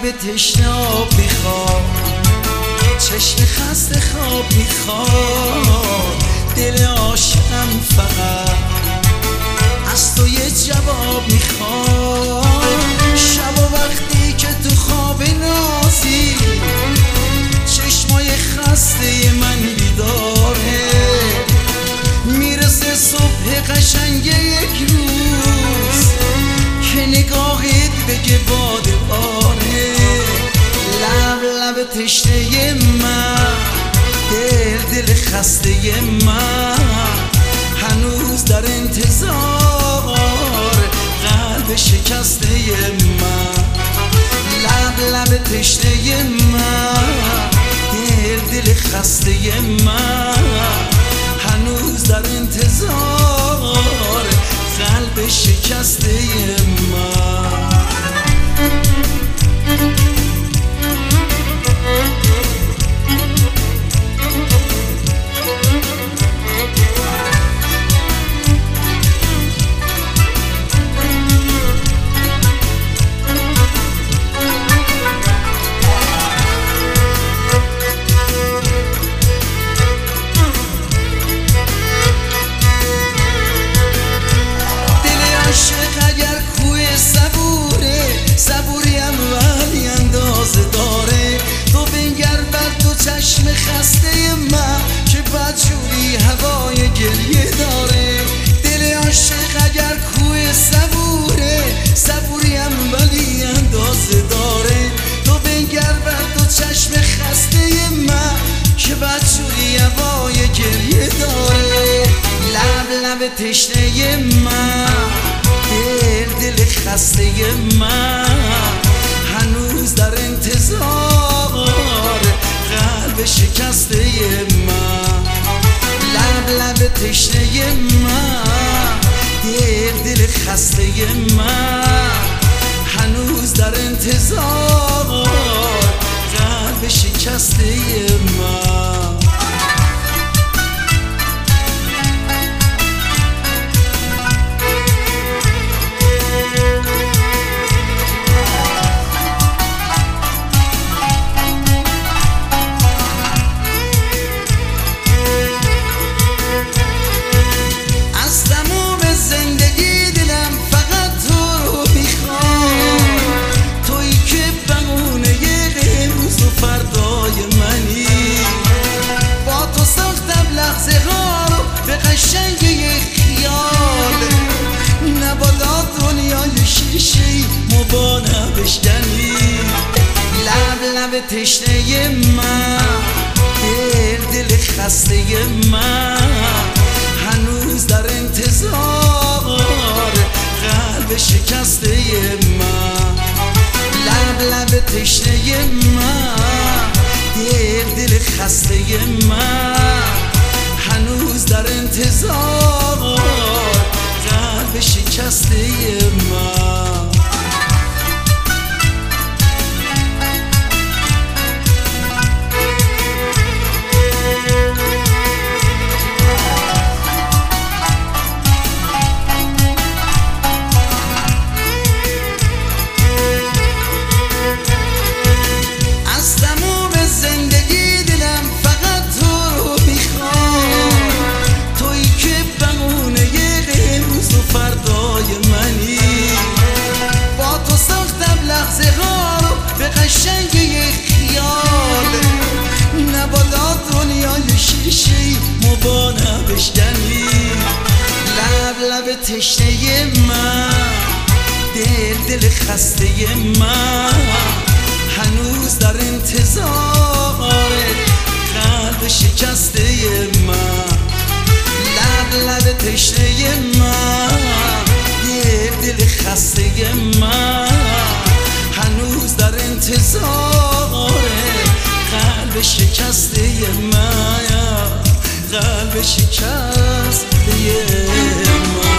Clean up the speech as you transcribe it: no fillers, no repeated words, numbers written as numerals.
لب تشنه آب میخواد، چشم خسته خواب میخواد، دل عاشقم فقط از تو یه جواب میخواد. شب و وقتی که تو خواب نازی چشمای خسته من بیداره، میرسه صبح قشنگ یک روز که نگاهت بگه باده آره. لب لب تشنه من، دل خسته من، هنوز در انتظار قلب شکسته من. لب لب تشنه من، دل خسته من، هنوز در انتظار قلب شکسته من. چشم خسته من که بدجوری هوای گریه داره. دل عاشق اگر کوه صبوره، صبوریم ولی اندازه داره. تو بنگر بر دو چشم خسته من که بدجوری هوای گریه داره. لب لب تشنه من، دل خسته من، هنوز در انتظار قلب شکسته من. لب لب تشنه من، دل خسته من، هنوز در انتظار قلب شکسته من. قشنگ یک خیال نبادا دنیای شیشه‌ای مبانا بشکنی. لب لب تشنه من، دل خسته من، هنوز در انتظار قلب شکسته من. لب لب تشنه من، دل خسته من، هنوز در انتظار قلب شکسته من. قشنگ یک خیال نبادا دنیای شیشه‌ای مبانا بشکنی. لب لب تشنه من، دل خسته من، هنوز در انتظار قلب شکسته من. لب لب تشنه من، دل خسته من، هنوز در انتظار قلب شکسته من، قلب شکسته من.